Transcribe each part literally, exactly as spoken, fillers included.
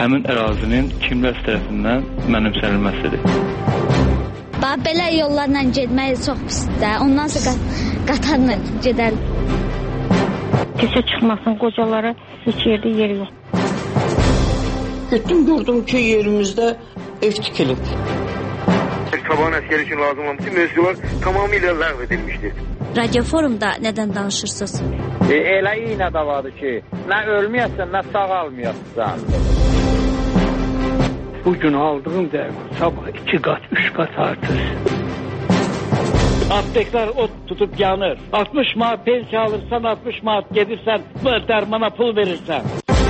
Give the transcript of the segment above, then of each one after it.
həmin ərazinin kimlər tərəfindən mənimsənilməsidir. Bax, belə yollarla getmək çox pisdir. Ondan sonra qatarla gedər. Kesə çıxmasın, qocalara heç yerdə yer yox. Getdim, gördüm ki, yerimizdə ev tikilib. Taban əskeri üçün lazım olan bütün mövzular tamamilə ləğv edilmişdir. Radio forumda nədən danışırsınız? E, elə iynə də vardı ki, nə ölməyəsən, nə sağalmayəsən. Bugün aldığım dərman sabah iki qat, üç qat artır. Apteklər ot tutub yanır. altmış manat pensiya alırsan, altmış manat gedirsən, bu dərmana pul verirsən.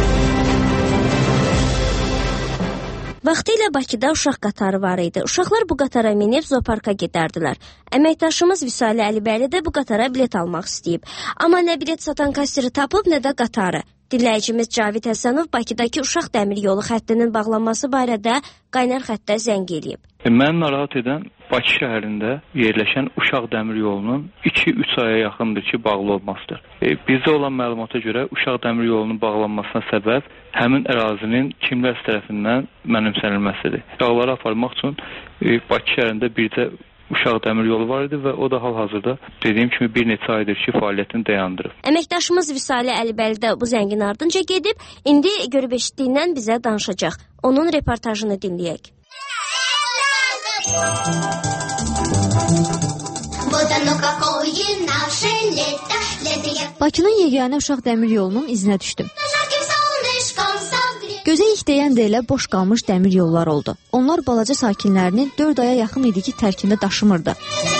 Vaxtilə Bakıda uşaq qatarı var idi. Uşaqlar bu qatara minib zooparka gedərdilər. Əməkdaşımız Vüsalə Əlibəyli də bu qatara bilet almaq istəyib. Amma nə bilet satan kassiri tapıb, nə də qatarı. Dinləyicimiz Cavid Həsənov Bakıdakı uşaq dəmir yolu xəttinin bağlanması barədə qaynar xəttə zəng eləyib. Məni narahat edən Bakı şəhərində yerləşən uşaq dəmir yolunun iki üç aya yaxındır ki, bağlı olmasıdır. E, bizdə olan məlumata görə uşaq dəmir yolunun bağlanmasına səbəb həmin ərazinin kimlər tərəfindən mənimsənilməsidir. Uşaqları aparmaq üçün e, Bakı şəhərində bircə uşaq dəmir yolu var idi və o da hal-hazırda dediyim kimi bir neçə aydır ki, fəaliyyətini dayandırıb. Əməkdaşımız Vüsalə Əlibəyli də bu zəngin ardınca gedib, indi görüb eşitdiyindən bizə danışacaq. Onun reportajını dinləyək. Bakının yeganə uşaq dəmir yolunun izinə düşdüm. Gözə ilk deyən də elə boş qalmış dəmir yollar oldu. Onlar balaca sakinlərini dörd aya yaxın idi ki, tərkində daşımırdı.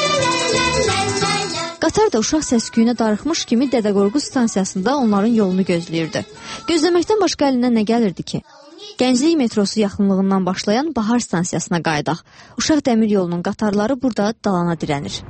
Qatar da uşaq səsküyünə darıxmış kimi Dədə Qorqud stansiyasında onların yolunu gözləyirdi. Gözləməkdən başqa əlindən nə gəlirdi ki? Gənclik metrosu yaxınlığından başlayan Bahar stansiyasına qayıdaq. Uşaq dəmir yolunun qatarları burada dalana dirənir.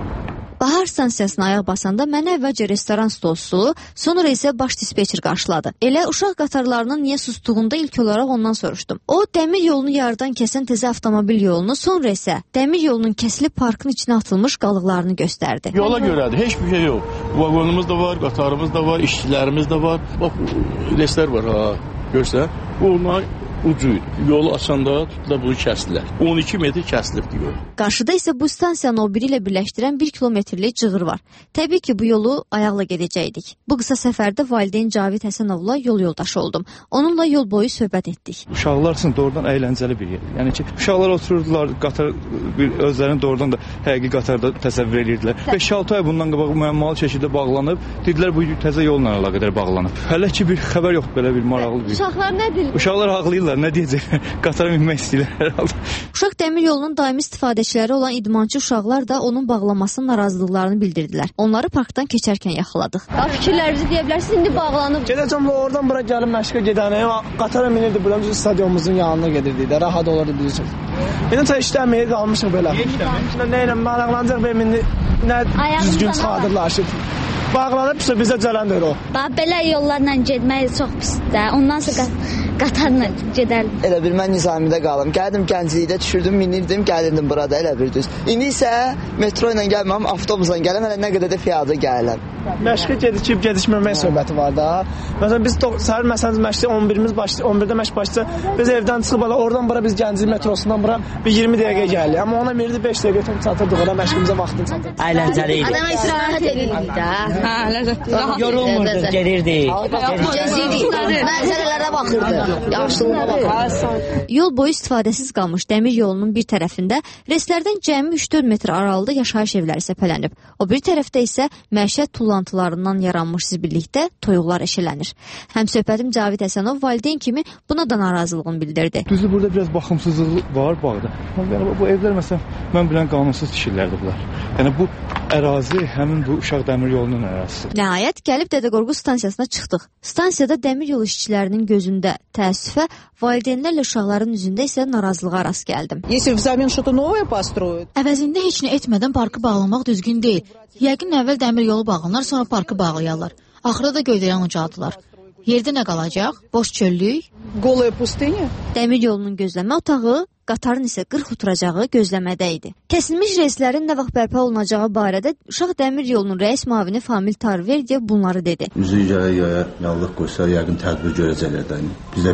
Bahar stansiyasına ayaq basanda mənə əvvəlcə restoran stolsulu, sonra isə baş dispeçer qarşıladı. Elə uşaq qatarlarının niyə sustuğunda ilk olaraq ondan soruşdum. O, dəmir yolunu yarıdan kəsən təzə avtomobil yolunu, sonra isə dəmir yolunun kəsilib parkın içinə atılmış qalıqlarını göstərdi. Yola görədir, heç bir şey yox. Vagonumuz da var, qatarımız da var, işçilərimiz də var. Bax, reslər var, ha, görsən. Onlar ucuydu. Yolu açanda tutdular, bunu kəsdilər. on iki metr kəsilibdir yol. Qarşıda isə bu stansiyanı o biri ilə birləşdirən bir kilometrlik cığır var. Təbii ki, bu yolu ayaqla gedəcəkdik. Bu qısa səfərdə valideyn Cavid Həsənovla yol yoldaşı oldum. Onunla yol boyu söhbət etdik. Uşaqlar üçün doğrudan əyləncəli bir yer. Yəni ki, uşaqlar otururdular, qatar özlərini doğrudan da həqiqi qatarda təsəvvür edirdilər. beş altı ay bundan qabaq müəmmalı şəkildə bağlanıb, dedilər bu təzə yolla əlaqədar bağlanıb. Hələ ki bir xəbər yox, belə bir maraqlı bir. Uşaqlar nə deyir? Uşaqlar haqlılar, nə deyəcəklər? Qatara minmək istəyirlər herhalde. Uşaq dəmir yolunun daimi istifadəçiləri olan idmançı uşaqlar da onun bağlanmasının narazılıqlarını bildirdilər. Onları parkdan keçərkən yaxaladıq. Fikirlərinizi deyə bilərsiniz, indi bağlanıb. Gedəcəm oradan bura gəlib məşqə gedənə, qatara minirdi, buram stadionumuzun yanına gedirdi də, rahat olurdu biz üçün. İndi tə işləməyə qalmışıq belə. Nə ilə maraqlanacaq və indi nə düzgün çıxardırlar ki. Bağlanıb bizə gələn deyir o. Bax, belə yollarla getmək çox pisdir. Ondan sonra qatarla gedər. Elə bir mən Nizamidə qalım. Gəldim Gənclikdə, düşürdüm, minirdim, gəlirdim burada elə bir düz. İndi isə metro ilə gəlməm, avtobusla gələm, hələ nə qədər də piyada gələm. Məşqə gedib gedişməmək söhbəti var da. Məsələn biz səhər məsələn məşqə on birimiz başlayır, on birdə məşq başlayır. Biz evdən çıxıb ala oradan bura biz Gənclik metrosundan bura bir iyirmi dəqiqə gəlirik. Amma ona verdi beş dəqiqə çatırdıq ora məşqimizə vaxtını çatırdıq. Əyləncəli idi. Adama istirahət edirdik də. Hə, yorulmurdu, gedirdik. Mənzərələrə baxırdı. Yaşlılığa baxırdı. Yol boyu istifadəsiz qalmış dəmir yolunun bir tərəfində reslərdən cəmi üç dörd metr aralıqda yaşayış evləri səpələnib. O bir tərəfdə isə məişət tullantılarından yaranmış zibillikdə toyuqlar eşələnir. Həmsöhbətim Cavid Həsənov valideyn kimi buna da narazılığını bildirdi. Düzdür, burada biraz baxımsızlıq var bağda. Yəni, bu evlər məsələn, mən bilən qanunsuz tikirlərdir bunlar. Yəni bu ərazi həmin bu uşaq dəmir yolunun ərazisi. Nəhayət gəlib Dədə Qorqud stansiyasına çıxdıq. Stansiyada dəmir yolu işçilərinin gözündə təəssüfə, valideynlərlə uşaqların üzündə isə narazılığa rast gəldim. Əvəzində heç nə etmədən parkı bağlamaq düzgün deyil. Yəqin əvvəl dəmir yolu bağlanar, sonra parkı bağlayarlar. Axırda da göydərən ucaldılar. Yerdə nə qalacaq? Boş çöllük? Golaya pustinya. Dəmir yolunun gözləmə otağı, qatarın isə qırx oturacağı gözləmədə idi. Kəsilmiş reyslərin nə vaxt bərpa olunacağı barədə uşaq dəmir yolunun rəis müavini Famil Tarverdiyev bunları dedi. Üzü yaya yaya yallıq qoysa, yəqin tədbir görəcəklər də. Bizə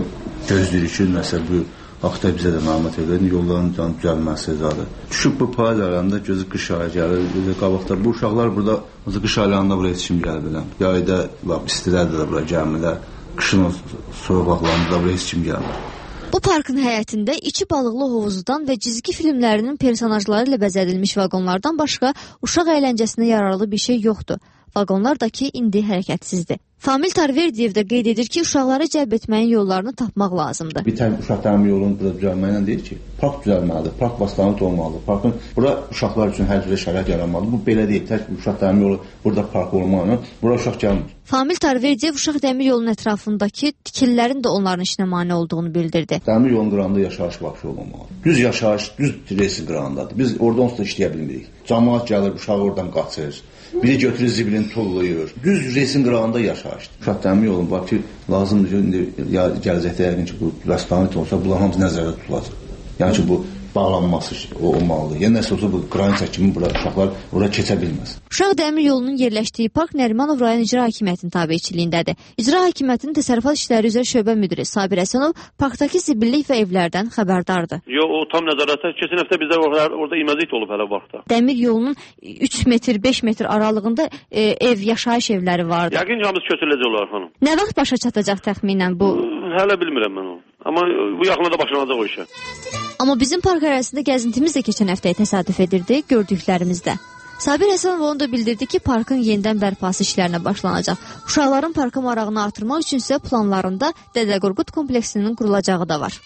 gözləyirik ki, məsəl bu vaxtda bizə də məlumat edir, yolların canı düzəlməsi zadı. Düşüb bu payız aylarında gözü qış ayı gəlir, qabaqda bu uşaqlar burada, qış aylarında buraya heç kim gəlir biləm. Yayda, istilərdə də bura gəlmirlər, qışın soyuq vaxtlarında da buraya heç kim gəlmir. Bu parkın həyətində içi balıqlı hovuzdan və cizgi filmlərinin personajları ilə bəzədilmiş vaqonlardan başqa uşaq əyləncəsinə yararlı bir şey yoxdur. Vaqonlar da ki, indi hərəkətsizdir. Famil Tarverdiyev də qeyd edir ki, uşaqları cəlb etməyin yollarını tapmaq lazımdır. Bir tane uşaq təmin yolunu burada düzəlməklə deyir ki, park düzəlməlidir, park bastanıt olmalıdır. Parkın, bura uşaqlar üçün hər cürə şərait yaranmalıdır. Bu belə deyil, tək uşaq təmin yolu burada park olmaqla, bura uşaq gəlmir. Famil Tarverdiyev uşaq dəmir yolunun ətrafındakı tikililərin də onların işinə mane olduğunu bildirdi. Dəmir yolun qırağında yaşayış vahşi olmamalıdır. Düz yaşayış, düz resin qırağındadır. Biz oradan onsuz da işləyə bilmirik. Cəmaət gəlir, uşaq oradan qaçır. Biri götürür zibilini tullayır. Düz resin qırağında yaşayışdır. Uşaq dəmir yolun var ki, lazımdır ki, indi ya gələcəkdə yəqin ki, bu restoran olsa, bunlar hamısı nəzərdə tutulacaq. Yəni ki, bu bağlanması olmalıdır. Yəni nəsə olsa bu qranitsa kimi bura uşaqlar ora keçə bilməz. Uşaq dəmir yolunun yerləşdiyi park Nərimanov rayon İcra Hakimiyyətinin tabeçiliyindədir. İcra Hakimiyyətinin təsərrüfat işləri üzrə şöbə müdiri Sabir Əsənov parkdakı zibillik və evlərdən xəbərdardır. Yox, o tam nəzarətdə. Keçən həftə bizdə orada, orada imazit olub hələ vaxtda. Dəmir yolunun üç metr, beş metr aralığında e, ev, yaşayış evləri vardı. Yəqin ki, hamısı köçürüləcək olar xanım. Nə vaxt başa çatacaq təxminən bu? Hələ bilmirəm mən onu. Amma bu yaxında başlanacaq o işə. Amma bizim park ərazisində gəzintimiz də keçən həftəyə təsadüf edirdi, gördüklərimizdə. Sabir Həsənov onu da bildirdi ki, parkın yenidən bərpası işlərinə başlanacaq. Uşaqların parka marağını artırmaq üçün isə planlarında Dədə Qorqud kompleksinin qurulacağı da var.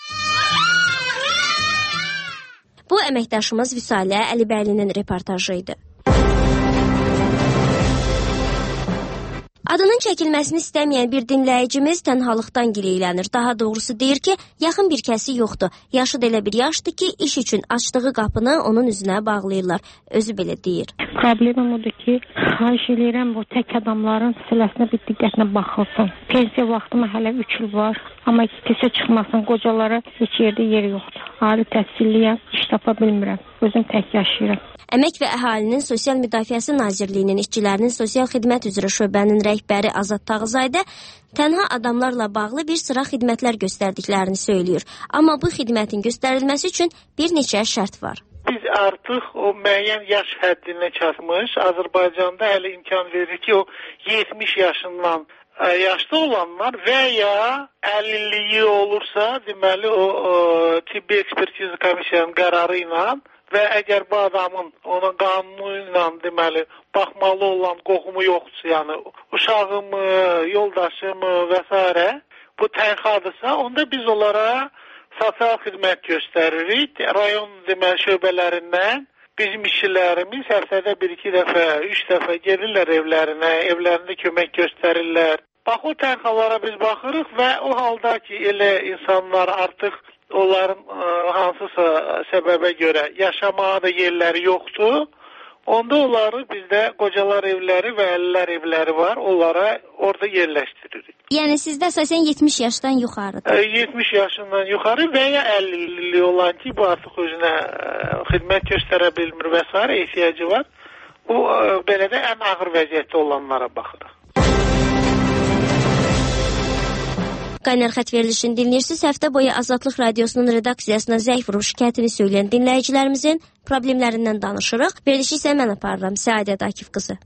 Bu əməkdaşımız Vüsalə Əlibəylinin reportajı idi. Adının çəkilməsini istəməyən bir dinləyicimiz tənhalıqdan gileylənir. Daha doğrusu deyir ki, yaxın bir kəsi yoxdur. Yaşı da elə bir yaşdır ki, iş üçün açdığı qapını onun üzünə bağlayırlar. Özü belə deyir. Problemim odur ki, xahiş edirəm bu tək adamların siləsinə bir diqqətlə baxılsın. Pensiya vaxtıma hələ üç il var. Amma kesə çıxmasın, qocalara heç yerdə yer yoxdur. Ali təhsilliyəm, iş tapa bilmirəm. Özüm tək yaşayıram. Əmək və Əhalinin Sosial Müdafiəsi Nazirliyinin işçilərinin sosial xidmət üzrə şöbənin rəhbəri Azad Tağızayda tənha adamlarla bağlı bir sıra xidmətlər göstərdiklərini söylüyor. Amma bu xidmətin göstərilməsi üçün bir neçə şərt var. Biz artıq o müəyyən yaş həddinə çatmış, Azərbaycanda hələ imkan verir ki, o yetmiş yaşından yaşlı olanlar və ya əlilliyi olursa, deməli o, o tibbi ekspertiz komisiyanın qərarı ilə və əgər bu adamın ona qanunu ilə deməli baxmalı olan qohumu yoxdursa, yəni uşağımı, yoldaşımı və s. bu tənxadırsa, onda biz onlara sosial xidmət göstəririk. Rayon deməli şöbələrindən bizim işçilərimiz həftədə bir-iki dəfə, üç dəfə gelirlər evlərinə, evlərində kömək göstərirlər. Bax, o tənxalara biz baxırıq və o halda ki, elə insanlar artıq onların ə, hansısa səbəbə görə yaşamağa da yerləri yoxdur. Onda onları bizdə qocalar evləri və əlillər evləri var. Onlara orada yerləşdiririk. Yəni sizdə əsasən yetmiş yaşdan yuxarıdır. Ə, yetmiş yaşından yuxarı və ya əlilliyi olan ki, bu artıq özünə ə, xidmət göstərə bilmir və s. ehtiyacı var. Bu ə, belə də ən ağır vəziyyətdə olanlara baxırıq. Qaynar xətt verilişini dinləyirsiniz. Həftə boyu Azadlıq Radiosunun redaksiyasına zəng vurub şikayətini söyləyən dinləyicilərimizin problemlərindən danışırıq. Verilişi isə mən aparıram. Səadət Akif qızı.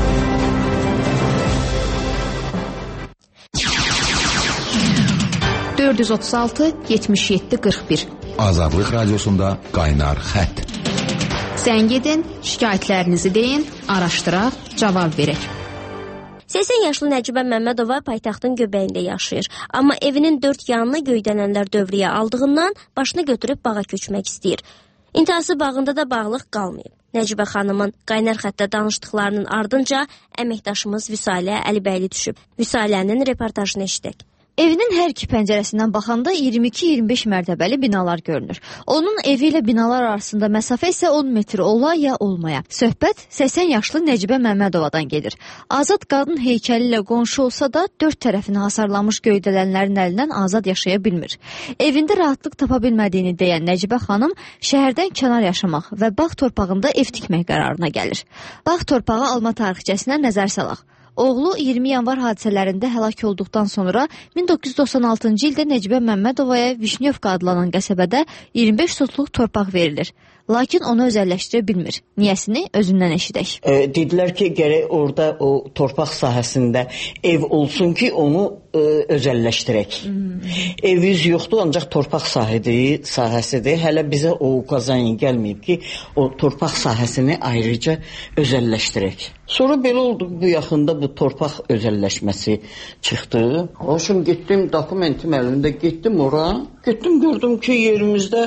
dörd yüz otuz altı yetmiş yeddi qırx bir Azadlıq Radiosunda Qaynar xətt. Zəng edin, şikayətlərinizi deyin, araşdıraq, cavab verək. səksən yaşlı Nəcibə Məmmədova paytaxtın göbəyində yaşayır. Amma evinin dörd yanını göydələnlər dövrəyə aldığından başını götürüb bağa köçmək istəyir. İntihası bağında da bağlıq qalmayıb. Nəcibə xanımın qaynar xəttdə danışdıqlarının ardınca əməkdaşımız Vüsalə Əlibəyli düşüb. Vüsalənin reportajını eşidək. Evinin hər iki pəncərəsindən baxanda iyirmi iki iyirmi beş mərtəbəli binalar görünür. Onun evi ilə binalar arasında məsafə isə on metr ola ya olmaya. Söhbət səksən yaşlı Nəcibə Məmmədovadan gedir. Azad qadın heykəli ilə qonşu olsa da dörd tərəfini hasarlanmış göydələnlərin əlindən azad yaşaya bilmir. Evində rahatlıq tapa bilmədiyini deyən Nəcibə xanım şəhərdən kənar yaşamaq və bağ torpağında ev tikmək qərarına gəlir. Bağ torpağı alma tarixçəsinə nəzər salaq. Oğlu iyirmi yanvar hadisələrində həlak olduqdan sonra min doqquz yüz doxsan altıncı ildə Necibə Məmmədovaya Vişnyovka adlanan qəsəbədə iyirmi beş sotluq torpaq verilir. Lakin onu özəlləşdirə bilmir. Niyəsini özündən eşidək. E, dedilər ki, gərək orada o torpaq sahəsində ev olsun ki, onu e, özəlləşdirək. Hmm. Evimiz yoxdur, ancaq torpaq sahidir, sahəsidir. Hələ bizə o qazan gəlməyib ki, o torpaq sahəsini ayrıca özəlləşdirək. Sonra belə oldu, bu yaxında bu torpaq özəlləşməsi çıxdı. Hoşum getdim, dokumentim əlimdə getdim ora. Getdim, gördüm ki, yerimizdə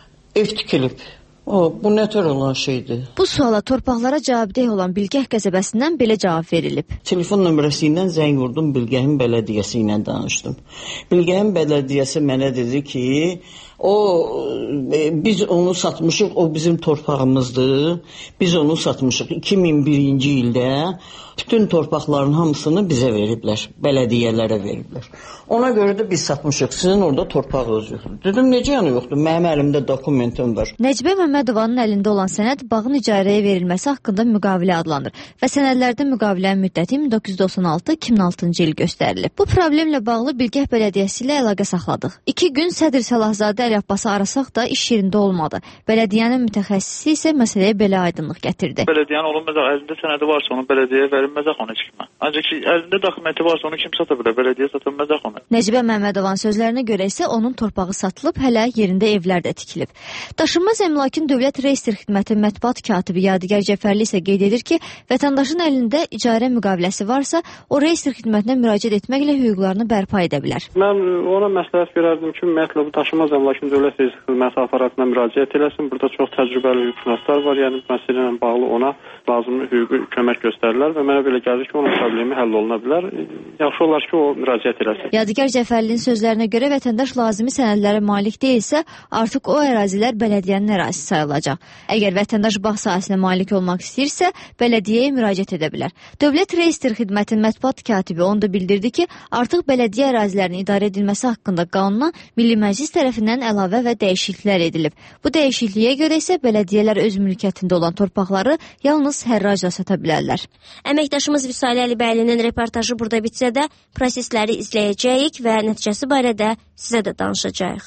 ev tikilib. O, bu nətər olan şeydir? Bu suala torpaqlara cavabdeh olan Bilgəh qəsəbəsindən belə cavab verilib. Telefon nömrəsi ilə zəng vurdum, Bilgəhin bələdiyyəsi ilə danışdım. Bilgəhin bələdiyyəsi mənə dedi ki, o e, biz onu satmışıq, o bizim torpağımızdır. Biz onu satmışıq iki min birinci ildə. Bütün torpaqların hamısını bizə veriblər, bələdiyyələrə veriblər. Ona görə də biz satmışıq, sizin orada torpaq özü yoxdur. Dedim, necə yanı yoxdur, mənim əlimdə dokumentim var. Necibə Məmmədovanın əlində olan sənəd bağın icarəyə verilməsi haqqında müqavilə adlanır və sənədlərdə müqavilənin müddəti min doqquz yüz doxsan altı iki min altıncı il göstərilib. Bu problemlə bağlı Bilgəh bələdiyyəsi ilə əlaqə saxladıq. İki gün Sədr Salahzadə Əli Abbası arasaq da iş yerində olmadı. Bələdiyyənin mütəxəssisi isə məsələyə belə aydınlıq gətirdi. Bələdiyyənin olunmaz, əlində sənədi varsa onu bələdiyyəyə verilməz onu heç kimə. Ancaq ki, əlində dokumenti varsa onu kim sata bilər, bələdiyyə satılmaz onu. Necibə Məmmədovanın sözlərinə görə isə onun torpağı satılıb, hələ yerində evlər də tikilib. Daşınmaz əmlakın Dövlət Reyestr Xidməti mətbuat katibi Yadigar Cəfərli isə qeyd edir ki, vətəndaşın əlində icarə müqaviləsi varsa, o Reyestr Xidmətinə müraciət etməklə hüquqlarını bərpa edə bilər. Mən ona məsləhət görərdim ki, ümumiyyətlə bu daşınmaz əmlakın Dövlət Reyestr Xidməti aparatına müraciət eləsin. Burada çox təcrübəli hüquqşünaslar var, yəni məsələ ilə bağlı ona lazımlı hüquqi kömək göstərirlər və mənə belə gəlir ki, onun problemi həll oluna bilər. Yaxşı olar ki, o müraciət eləsin. Yadigar Cəfərlinin sözlərinə görə vətəndaş lazımi sənədlərə malik deyilsə, artıq o ərazilər bələdiyyənin ərazisi sayılacaq. Əgər vətəndaş bağ sahəsinə malik olmaq istəyirsə, bələdiyyəyə müraciət edə bilər. Dövlət Reyestr Xidmətinin mətbuat katibi onu da bildirdi ki, artıq bələdiyyə ərazilərinin idarə edilməsi haqqında qanuna Milli Məclis tərəfindən əlavə və dəyişikliklər edilib. Bu dəyişikliyə görə isə bələdiyyələr öz mülkiyyətində olan torpaqları yalnız hərracla sata bilərlər. Əməkdaşımız Vüsalə Əlibəylinin reportajı burada bitsə də, prosesləri izləyəcəyik və nəticəsi barədə sizə də danışacağıq.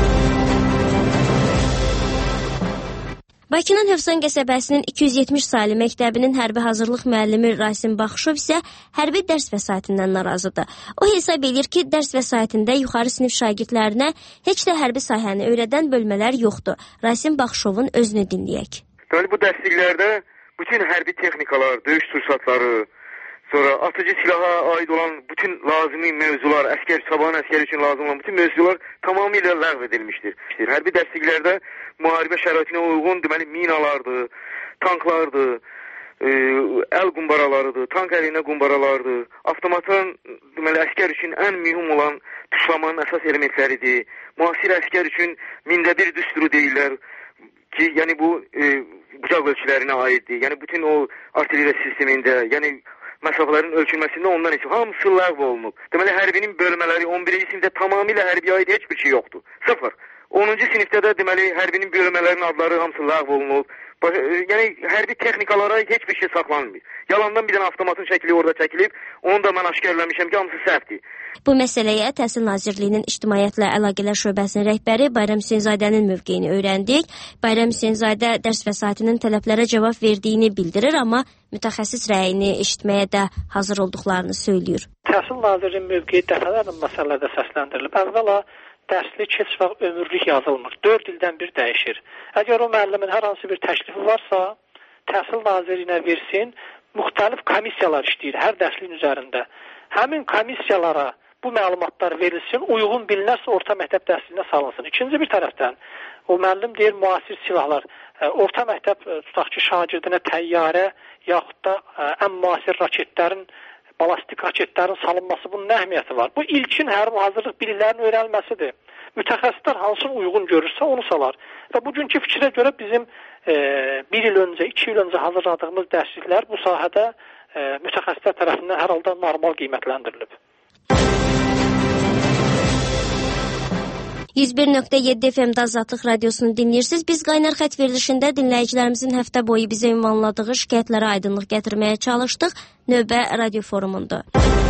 Bakının Hövsan qəsəbəsinin iki yüz yetmiş saylı məktəbinin hərbi hazırlıq müəllimi Rasim Baxışov isə hərbi dərs vəsaitindən narazıdır. O hesab edir ki, dərs vəsaitində yuxarı sinif şagirdlərinə heç də hərbi sahəni öyrədən bölmələr yoxdur. Rasim Baxışovun özünü dinləyək. Yəni bu dərsliklərdə bütün hərbi texnikalar, döyüş sursatları, sonra atıcı silaha aid olan bütün lazımi mövzular, əskər, sabahın əskəri üçün lazım olan bütün mövzular tamamilə ləğv edilmişdir. Hərbi dərsliklərdə müharibə şəraitinə uyğun deməli minalardır, tanklardır, e, əl qumbaralarıdır, tank əleyhinə qumbaralardır, avtomatın deməli əskər üçün ən mühüm olan tuşlamanın əsas elementləridir. Müasir əskər üçün mində bir düsturu deyirlər ki, yəni bu e, bucaq ölçülərinə aiddir. Yəni bütün o artilleriya sistemində, yəni məsafələrin ölçülməsində ondan heç hamısı ləğv olunub. Deməli hərbinin bölmələri on birinci sinifdə tamamilə hərbiyə aid heç bir şey yoxdur. Sıfır. onuncu sinifdə də deməli hərbinin bölmələrinin adları hamısı ləğv olunub. Yəni hərbi texnikalara heç bir şey saxlanmır. Yalandan bir dənə avtomatın şəkli orada çəkilib, onu da mən aşkarlamışam ki, hamısı səhvdir. Bu məsələyə Təhsil Nazirliyinin İctimaiyyətlə Əlaqələr Şöbəsinin rəhbəri Bayram Hüseynzadənin mövqeyini öyrəndik. Bayram Hüseynzadə dərs vəsaitinin tələblərə cavab verdiyini bildirir, amma mütəxəssis rəyini eşitməyə də hazır olduqlarını söylüyor. Təhsil Nazirliyinin mövqeyi dəfələrlə məsələlərdə səsləndirilib. Əvvəla dərslik heç vaxt ömürlük yazılmır. dörd ildən bir dəyişir. Əgər o müəllimin hər hansı bir təklifi varsa, Təhsil Nazirliyinə versin, müxtəlif komissiyalar işləyir hər dərsliyin üzərində. Həmin komissiyalara bu məlumatlar verilsin, uyğun bilinərsə orta məktəb dərsliyinə salınsın. İkinci bir tərəfdən, o müəllim deyir, müasir silahlar, orta məktəb tutaq ki, şagirdinə təyyarə yaxud da ən müasir raketlərin, balastik raketlərin salınması bunun nə əhəmiyyəti var? Bu ilkin hərbi hazırlıq biliklərinin öyrənilməsidir. Mütəxəssislər hansını uyğun görürsə onu salar. Və bugünkü fikrə görə bizim e, bir il öncə, iki il öncə hazırladığımız dərsliklər bu sahədə e, mütəxəssislər tərəfindən hər halda normal qiymətləndirilib. yüz bir nöqtə yeddi F M-də Azadlıq radiosunu dinləyirsiniz. Biz Qaynar xətt verilişində dinləyicilərimizin həftə boyu bizə ünvanladığı şikayətlərə aydınlıq gətirməyə çalışdıq. Növbə radio forumunda.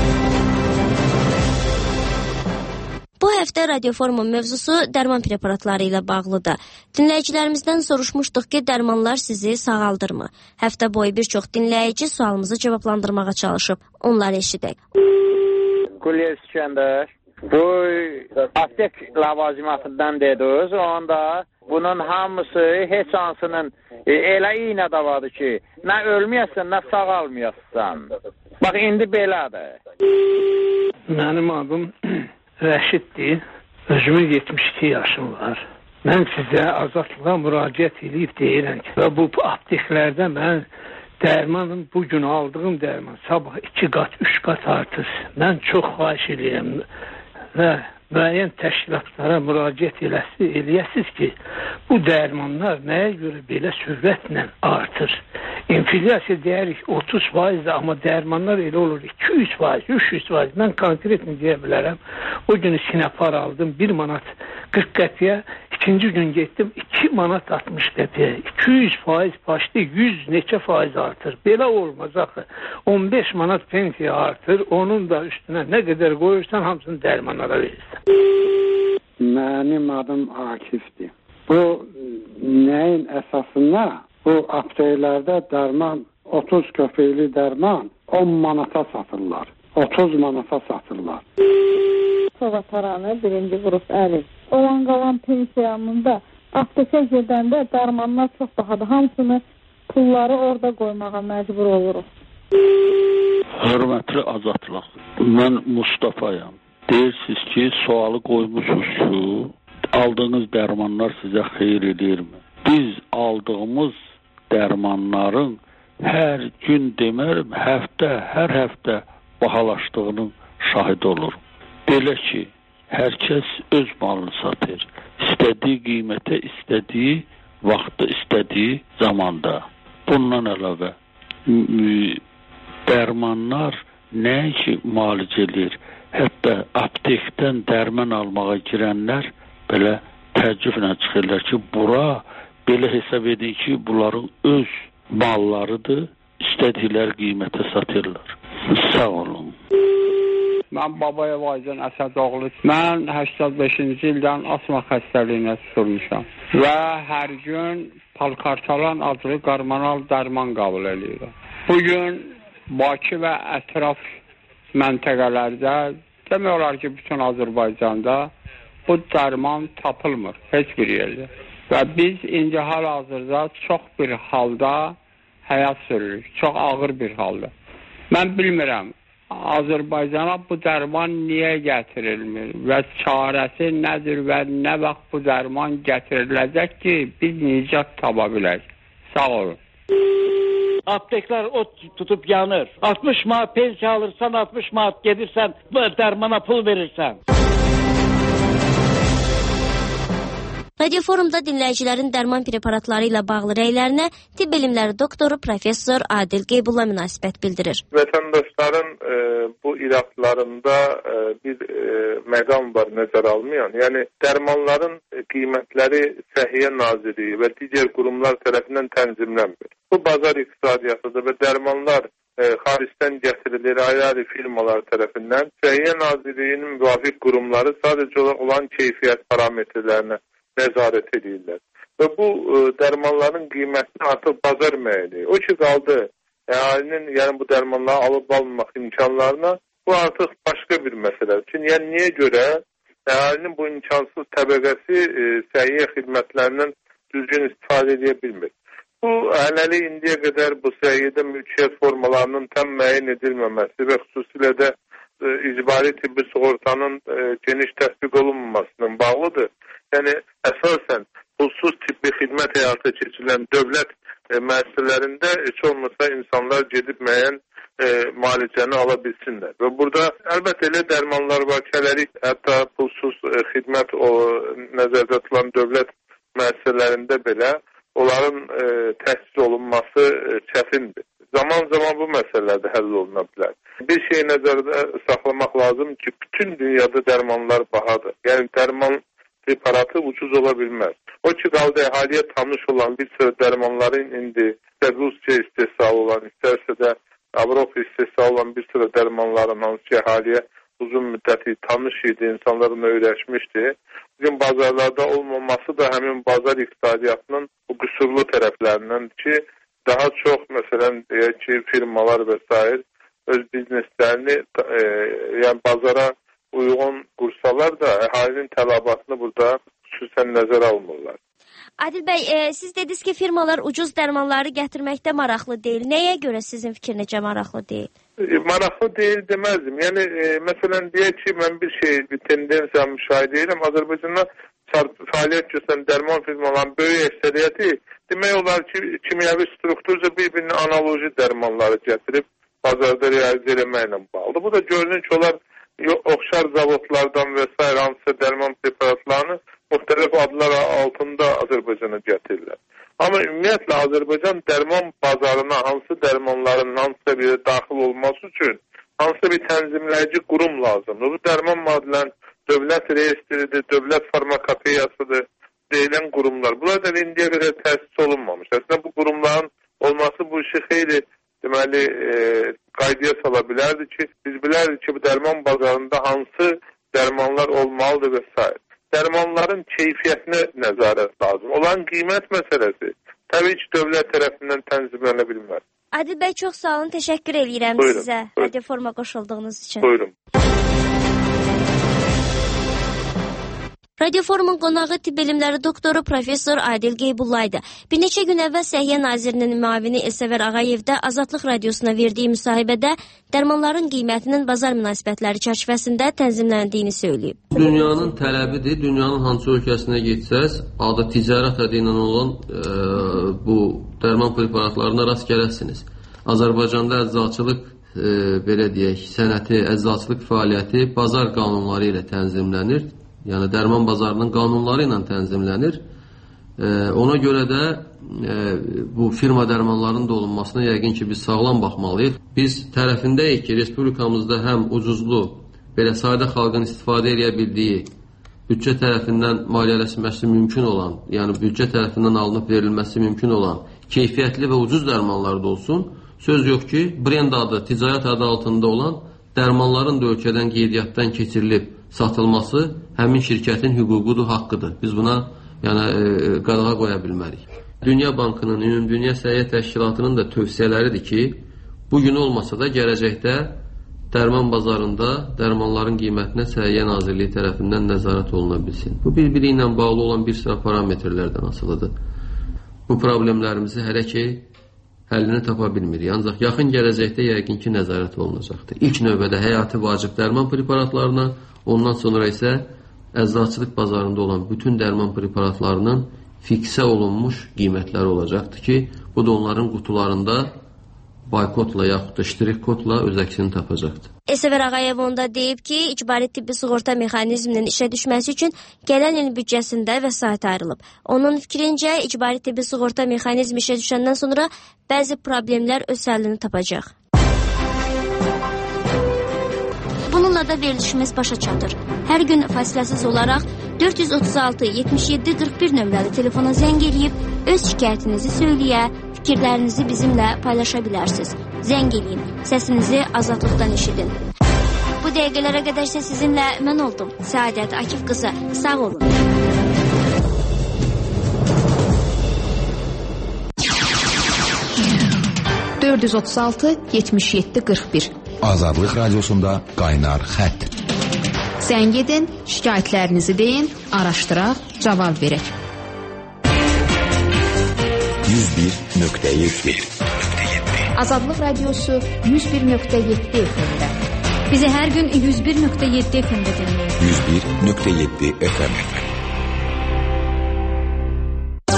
Bu həftə radio forumun mövzusu dərman preparatları ilə bağlıdır. Dinləyicilərimizdən soruşmuşduq ki, dərmanlar sizi sağaldırmı? Həftə boyu bir çox dinləyici sualımızı cavablandırmağa çalışıb. Onları eşidək. Qulya İskəndər, bu aptek lavazımatından dediniz, onda bunun hamısı heç hansının e, elə iynə davadır ki, nə ölməyəsən, nə sağalmayəsən. Bax, indi belədir. Mənim adım Rəşiddir. Özümün yetmiş iki yaşım var. Mən sizə azadlığa müraciət edib deyirəm ki, və bu apteklərdə mən dərmanın bugün aldığım dərman sabah iki qat, üç qat artır. Mən çox xahiş edirəm və müəyyən təşkilatlara müraciət eləyəsiniz ki, bu dərmanlar nəyə görə belə sürətlə artır. İnflyasiya deyirik otuz faiz, amma dərmanlar elə olur iki yüz faiz, üç yüz faiz. Mən konkretini deyə bilərəm. O gün Sinapar aldım bir manat qırx qəpiyə, ikinci gün getdim iki manat altmış qəpiyə. iki yüz faiz başlı yüz neçə faiz artır. Belə olmaz axı. on beş manat pensiya artır, onun da üstünə nə qədər qoyursan hamısını dərmanlara verirsən. Mənim adım Akifdir. Bu nəyin əsasında? Bu apteklərdə dərman, otuz köpəkli dərman on manata satırlar. otuz manata satırlar. Soğataranı birinci qrup əli. Olan qalan pensiyamında aptekə gedəndə dərmanlar çox bahadır. Hamısını pulları orada qoymağa məcbur oluruq. Hörmətli Azadlıq, mən Mustafayam. Deyirsiniz ki, sualı qoymuşsunuz ki, aldığınız dərmanlar sizə xeyir edirmi? Biz aldığımız dərmanların hər gün demərəm, həftə, hər həftə bahalaşdığının şahid olurum. Belə ki, hər kəs öz malını satır. İstədiyi qiymətə, istədiyi vaxtda, istədiyi zamanda. Bundan əlavə, dərmanlar nəyə ki müalicə edir? Hətta aptekdən dərman almağa girənlər belə təəccüblə çıxırlar ki, bura belə hesab edin ki, bunların öz mallarıdır, istədikləri qiymətə satırlar. Sağ olun. Mən Babayev Aycan Əsədoğlu. Mən səksən beşinci ildən asma xəstəliyinə tutulmuşam. Və hər gün palkartalan adlı qarmanal dərman qəbul edirəm. Bugün Bakı və ətraf məntəqələrdə, demək olar ki, bütün Azərbaycanda bu dərman tapılmır heç bir yerdə. Və biz indi hal-hazırda çox bir halda həyat sürürük, çox ağır bir halda. Mən bilmirəm, Azərbaycana bu dərman niyə gətirilmir və çarəsi nədir və nə vaxt bu dərman gətiriləcək ki, biz nicat tapa bilək. Sağ olun. Apteklər ot tutub yanır. altmış manat pensiya alırsan, altmış manat gedirsən, dərmana pul verirsən. Radio forumda dinləyicilərin dərman preparatları ilə bağlı rəylərinə tibb elmləri doktoru professor Adil Qeybulla münasibət bildirir. Vətəndaşların e, bu iraqlarında e, bir e, məqam var nəzərə almayan. Yəni dərmanların qiymətləri Səhiyyə Nazirliyi və digər qurumlar tərəfindən tənzimlənmir. Bu bazar iqtisadiyyatıdır və dərmanlar e, xaricdən gətirilir ayrı firmalar tərəfindən. Səhiyyə Nazirliyinin müvafiq qurumları sadəcə olan keyfiyyət parametrlərinə nəzarət edirlər. Və bu e, dərmanların qiymətini artıq bazar müəyyən. O ki qaldı, əhalinin yəni bu dərmanları alıb almamaq imkanlarına, bu artıq başqa bir məsələdir. Çünki yəni niyə görə əhalinin bu imkansız təbəqəsi e, səhiyyə xidmətlərindən düzgün istifadə edə bilmir. Bu hələlik indiyə qədər bu səhiyyədə mülkiyyət formalarının tam müəyyən edilməməsi və xüsusilə də e, icbari tibbi sığortanın e, geniş tətbiq olunmamasından bağlıdır. Yəni əsasən pulsuz tibbi xidmət həyata keçirilən dövlət e, müəssisələrində heç olmasa insanlar gedib müəyyən e, müalicəni ala bilsinlər. Və burada əlbəttə elə dərmanlar var ki, hələlik hətta pulsuz e, xidmət o nəzərdə tutulan dövlət müəssisələrində belə onların e, təhsis olunması e, çətindir. Zaman-zaman bu məsələlər də həll oluna bilər. Bir şey nəzərdə saxlamaq lazım ki, bütün dünyada dərmanlar bahadır. Yəni dərman preparatı ucuz ola bilməz. O ki, qaldı əhaliyə tanış olan bir sıra dərmanların indi istər Rusya istehsal olan, istərsə də Avropa istehsal olan bir sıra dərmanların hansı ki, əhaliyə uzun müddəti tanış idi, insanların öyrəşmişdi. Bugün bazarlarda olmaması da həmin bazar iqtisadiyyatının bu qüsurlu tərəflərindəndir ki, daha çox, məsələn, deyək ki, firmalar və s. öz bizneslərini e, yəni bazara uyğun qursalar da əhalinin tələbatını burada xüsusən nəzərə almırlar. Adil bəy, e, siz dediniz ki, firmalar ucuz dərmanları gətirməkdə maraqlı deyil. Nəyə görə sizin fikrinizcə maraqlı deyil? E, maraqlı deyil deməzdim. Yəni, e, məsələn, deyək ki, mən bir şey, bir tendensiya müşahidə edirəm. Azərbaycanda fəaliyyət göstərən dərman firmaların böyük əksəriyyəti demək olar ki, kimyəvi strukturca bir-birinə analoji dərmanları gətirib bazarda realizə eləməklə bağlıdır. Bu da görünür ki, onlar oxşar zavodlardan və s. hansısa dərman preparatlarını müxtəlif adlar altında Azərbaycana gətirirlər. Amma ümumiyyətlə Azərbaycan dərman bazarına hansı dərmanların hansısa bir daxil olması üçün hansısa bir tənzimləyici qurum lazımdır. Bu dərman maddilərin dövlət reyestridir, dövlət farmakopeyasıdır deyilən qurumlar. Bunlar da indiyə qədər təsis olunmamış. Əslində bu qurumların olması bu işi xeyli deməli e, qaydaya sala bilərdi ki, biz bilərdik ki, bu dərman bazarında hansı dərmanlar olmalıdır və s. Dərmanların keyfiyyətinə nəzarət lazım. Olan qiymət məsələsi təbii ki, dövlət tərəfindən tənzimlənə bilməz. Adil bəy, çox sağ olun, təşəkkür edirəm buyurun, sizə Radio Forma qoşulduğunuz üçün. Buyurun. Radio Forumun qonağı tibb elmləri doktoru professor Adil Qeybullaydı. Bir neçə gün əvvəl Səhiyyə Nazirinin müavini Elsəvər Ağayev də Azadlıq Radiosuna verdiyi müsahibədə dərmanların qiymətinin bazar münasibətləri çərçivəsində tənzimləndiyini söyləyib. Dünyanın tələbidir. Dünyanın hansı ölkəsinə getsəz, adı ticarət adı ilə olan e, bu dərman preparatlarına rast gələsiniz. Azərbaycanda əczaçılıq e, belə deyək, sənəti, əczaçılıq fəaliyyəti bazar qanunları ilə tənzimlənir. Yəni dərman bazarının qanunları ilə tənzimlənir. E, ona görə də e, bu firma dərmanlarının da olunmasına yəqin ki, biz sağlam baxmalıyıq. Biz tərəfindəyik ki, respublikamızda həm ucuzlu, belə sadə xalqın istifadə edə bildiyi, büdcə tərəfindən maliyyələşməsi mümkün olan, yəni büdcə tərəfindən alınıb verilməsi mümkün olan keyfiyyətli və ucuz dərmanlar da olsun. Söz yox ki, brend adı, ticarət adı altında olan dərmanların da ölkədən qeydiyyatdan keçirilib satılması həmin şirkətin hüququdur, haqqıdır. Biz buna yəni, e, qadağa qoya bilmərik. Dünya Bankının, Ümumdünya Səhiyyə Təşkilatının da tövsiyələridir ki, bugün olmasa da gələcəkdə dərman bazarında dərmanların qiymətinə Səhiyyə Nazirliyi tərəfindən nəzarət oluna bilsin. Bu bir-biri ilə bağlı olan bir sıra parametrlərdən asılıdır. Bu problemlərimizi hələ ki həllini tapa bilmirik. Ancaq yaxın gələcəkdə yəqin ki, nəzarət olunacaqdır. İlk növbədə həyati vacib dərman preparatlarına, ondan sonra isə əczaçılıq bazarında olan bütün dərman preparatlarının fiksə olunmuş qiymətləri olacaqdır ki, bu da onların qutularında boykotla yaxud da ştrik kodla öz əksini tapacaqdır. Elsəvər Ağayev onda deyib ki, icbari tibbi sığorta mexanizminin işə düşməsi üçün gələn il büdcəsində vəsait ayrılıb. Onun fikrincə, icbari tibbi sığorta mexanizmi işə düşəndən sonra bəzi problemlər öz həllini tapacaq. Bununla da verilişimiz başa çatır. Hər gün fasiləsiz olaraq dörd yüz otuz altı yetmiş yeddi qırx bir nömrəli telefona zəng eləyib öz şikayətinizi söyləyə, fikirlərinizi bizimlə paylaşa bilərsiniz. Zəng eləyin, səsinizi azadlıqdan eşidin. Bu dəqiqələrə qədər isə sizinlə mən oldum. Səadət Akif qızı, sağ olun. dörd yüz otuz altı yetmiş yeddi qırx bir Azadlıq Radiosunda Qaynar Xətt. Zəng edin, şikayətlərinizi deyin, araşdıraq, cavab verək. yüz bir nöqtə yeddi Azadlıq Radiosu yüz bir nöqtə yeddi F M-də. Bizi hər gün yüz bir nöqtə yeddi F M-də dinləyin. yüz bir nöqtə yeddi F M.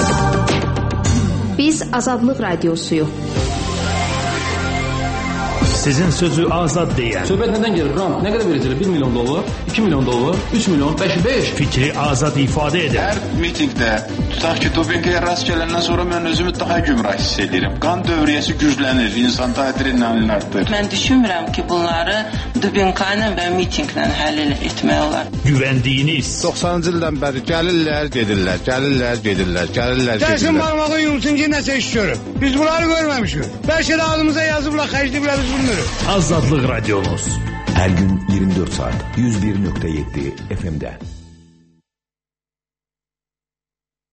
Biz Azadlıq Radiosuyuq. Sizin sözü azad deyən. Söhbət nədən gəlir? Ram, nə qədər verəcəklər? bir milyon dollar, iki milyon dollar, üç milyon, beş, beş. Fikri azad ifadə edən. Hər mitingdə tutaq ki, dopinqə rast gələndən sonra mən özümü daha gümrah hiss edirəm. Qan dövriyyəsi güclənir, insanda adrenalin artır. Mən düşünmürəm ki, bunları dopinqla və mitinqlə həll etmək olar. Güvəndiyiniz. doxsanıncı ildən bəri gəlirlər, gedirlər, gəlirlər, gedirlər, gəlirlər, gedirlər. Gəlsin barmağı yumsun ki, nəsə iş görür. Biz bunları görməmişik. Bəlkə də adımıza yazıblar, xərcliblər, biz bilmirik. Azadlıq Radyonuz. Her gün yirmi dört saat yüz bir nokta yedi F M'de.